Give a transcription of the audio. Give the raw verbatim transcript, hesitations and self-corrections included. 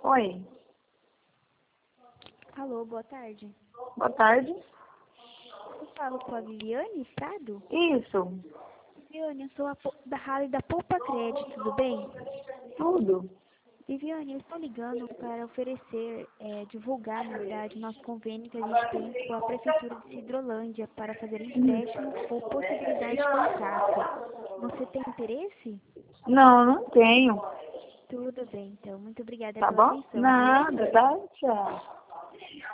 Oi, Alô, boa tarde. boa tarde. Eu falo com a Viviane Prado? Isso, Viviane, eu sou a Po- da Rally da Poupa Crédito, tudo bem? tudo. Viviane, eu estou ligando para oferecer, eh, divulgar, na verdade, nosso convênio que a gente tem com a Prefeitura de Hidrolândia para fazer empréstimo ou possibilidade de contrato. Você tem interesse? Não, não tenho. Tudo bem, então. Muito obrigada Tá pela bom? atenção, viu? Nada, tá? Tchau.